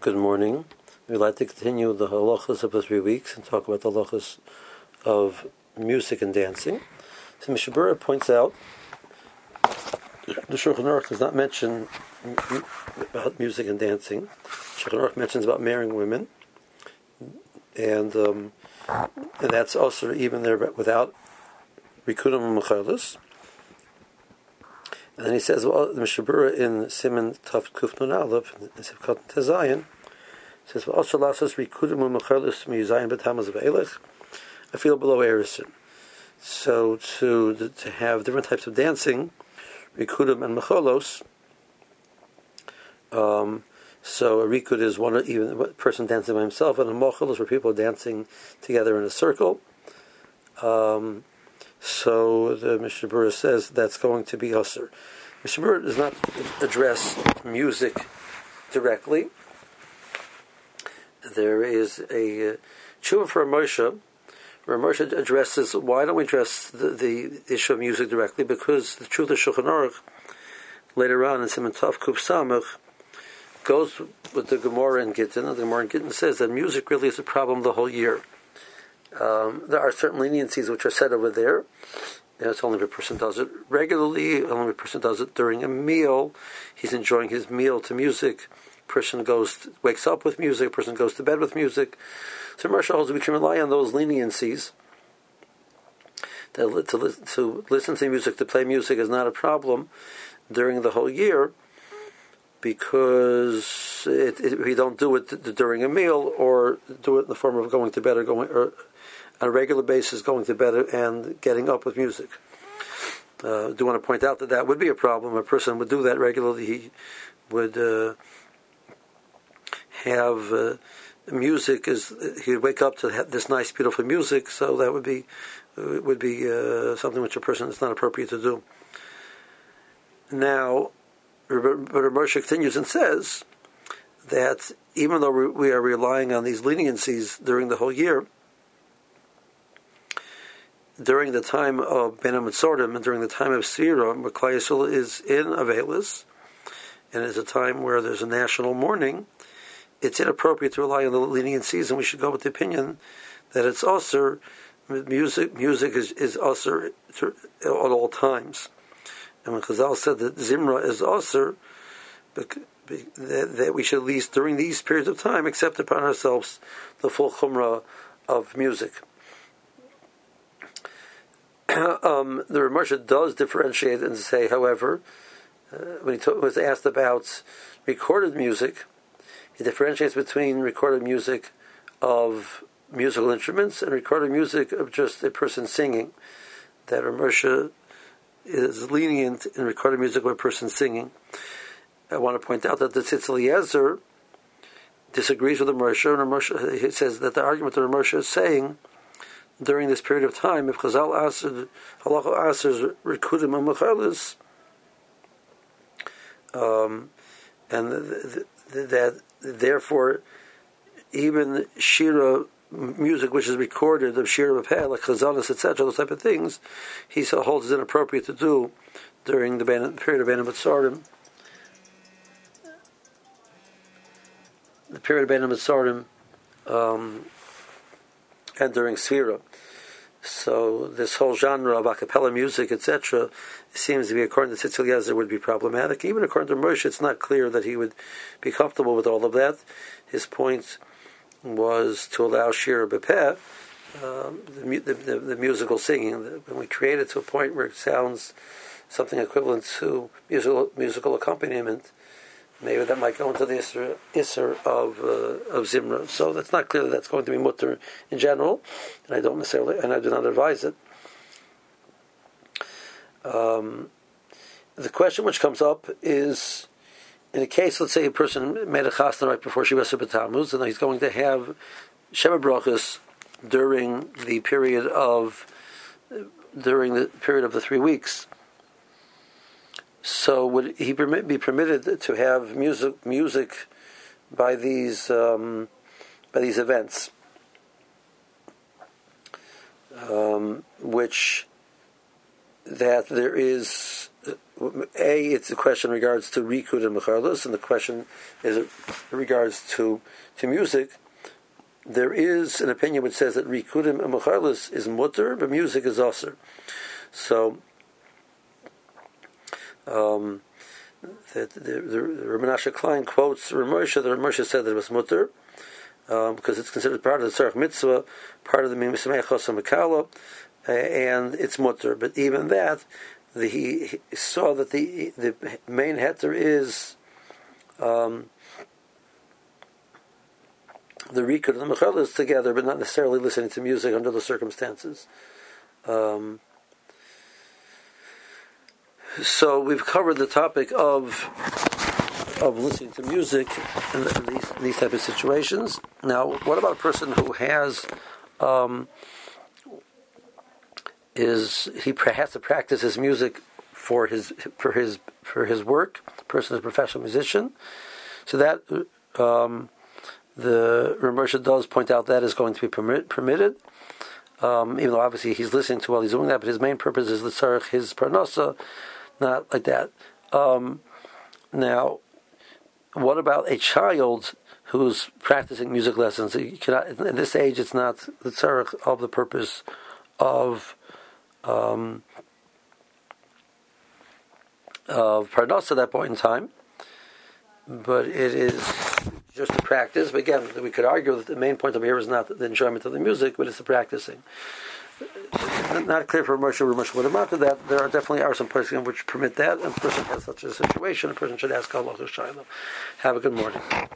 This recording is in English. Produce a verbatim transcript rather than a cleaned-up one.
Good morning. We'd like to continue the halachas of the three weeks and talk about the halachas of music and dancing. So Mishnah Berurah points out the Shulchan Aruch does not mention about music and dancing. Shulchan Aruch mentions about marrying women, and um, and that's also even there without rikudim and mechalos. And then he says, well, the Mishnah Berurah in Siman Tav Kuf Nun Aleph in Sivkot Tezayin says, "Well, also lassos rikudim and mechalos miuzayin b'tamas of elech." I feel below erison. So to to have different types of dancing, rikudim and mechalos. Um, so a rikud is one even a person dancing by himself, and a mechal is where people are dancing together in a circle. Um, So the Mishnah Berurah says that's going to be Husser. Mishnah Berurah does not address music directly. There is a tshuva for Moshe, where Moshe addresses, why don't we address the, the issue of music directly? Because the truth of Shulchan Aruch, later on in Siman Tav Kuf Samach, goes with the Gemara in Gittin, and the Gemara in Gittin says that music really is a problem the whole year. Um, there are certain leniencies which are said over there. You know, it's only if a person does it regularly, only if a person does it during a meal. He's enjoying his meal to music. Person goes, wakes up with music. Person goes to bed with music. So Marsha holds we can rely on those leniencies. To, to, to listen to music, to play music is not a problem during the whole year, because it, it, if you don't do it during a meal or do it in the form of going to bed or going or on a regular basis going to bed and getting up with music. Uh, I do want to point out that that would be a problem. A person would do that regularly. He would uh, have uh, music. Is he would wake up to have this nice, beautiful music. So that would be uh, would be uh, something which a person is not appropriate to do. Now, but Moshe continues and says that even though we are relying on these leniencies during the whole year, during the time of Ben HaMetzorim and during the time of Sfira, where Klal Yisrael is in Avelis, and it's a time where there's a national mourning, it's inappropriate to rely on the leniencies, and we should go with the opinion that it's also music. Music is, is also at all times. And when Chazal said that Zimra is also that, that we should at least during these periods of time accept upon ourselves the full chumrah of music. um, the Ramersha does differentiate and say, however, uh, when he t- was asked about recorded music, he differentiates between recorded music of musical instruments and recorded music of just a person singing. That Ramersha is lenient in recorded music of a person singing. I want to point out that the Tzitz Eliezer disagrees with the Ramersha, and Ramersha, he says that the argument that Ramersha is saying during this period of time, if Chazal asers halacha asers rikudim and mechalos, um, and the, the, that therefore even shira music which is recorded of shira b'peh, like chazanas, et cetera, those type of things, he holds it inappropriate to do during the period of Ben HaMetzorim. The period of Ben HaMetzorim, um, and during Sfira. So this whole genre of a cappella music, et cetera, seems to be, according to Tzitz Eliezer, would be problematic. Even according to Moshe, it's not clear that he would be comfortable with all of that. His point was to allow shir b'peh, um, the, the, the, the musical singing. When we create it to a point where it sounds something equivalent to musical musical accompaniment, maybe that might go into the isser, isser of uh, of Zimra. So that's not clear that that's going to be mutter in general, and I don't necessarily, and I do not advise it. Um, the question which comes up is, in a case, let's say a person made a chasna right before Shiva B'Tammuz, and he's going to have Sheva Brachos during the period of during the period of the three weeks. So would he permit, be permitted to have music music by these um, by these events, um, which that there is A, it's a question in regards to Rikud and Mecharlus, and the question is in regards to, to music. There is an opinion which says that Rikudim and Mecharlus is mutter, but music is aser. So, um, the, the, the, the Rabbi Menashe Klein quotes Rav Moshe, that Rav Moshe said that it was mutter, um, because it's considered part of the Tzarech Mitzvah, part of the Mitzvah Mekala, uh, and it's mutter. But even that, the, he, he saw that the the main heter is um, the Rikud and the Mecharlus together, but not necessarily listening to music under the circumstances. Um, so we've covered the topic of of listening to music in, in these in these type of situations. Now, what about a person who has um, is he has to practice his music for his for his for his work? The person is a professional musician, so that. Um, The Rav Moshe does point out that is going to be permit, permitted, um, even though obviously he's listening to while he's doing that, but his main purpose is l'tzarech his parnasa, not like that. Um, now, what about a child who's practicing music lessons? You cannot, at this age, it's not l'tzarech of the purpose of um, of parnasa at that point in time, but it is just to practice. But again, we could argue that the main point over here is not the enjoyment of the music, but it's the practicing. Not clear for Moshe or Moshe would amount to that. There are definitely are some places in which permit that, and a person has such a situation, a person should ask Allah to Shiloh. Have a good morning.